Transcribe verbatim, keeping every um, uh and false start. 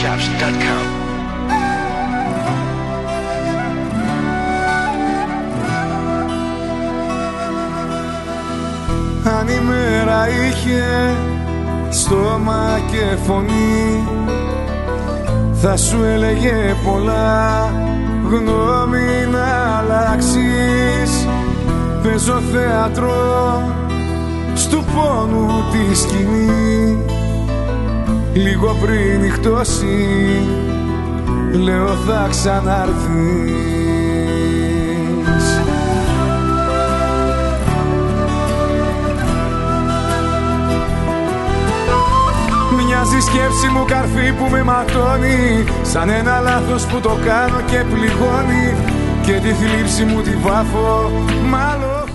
chaps dot com. Αν η μέρα είχε στόμα και φωνή, θα σου έλεγε πολλά γνώμη να αλλάξεις. Παίζω θέατρο στου πόνου τη σκηνή, λίγο πριν νυχτώσει λέω θα ξανάρθεις. Μοιάζει σκέψη μου καρφί που με ματώνει, σαν ένα λάθος που το κάνω και πληγώνει, και τη θλίψη μου τη βάφω μάλλον.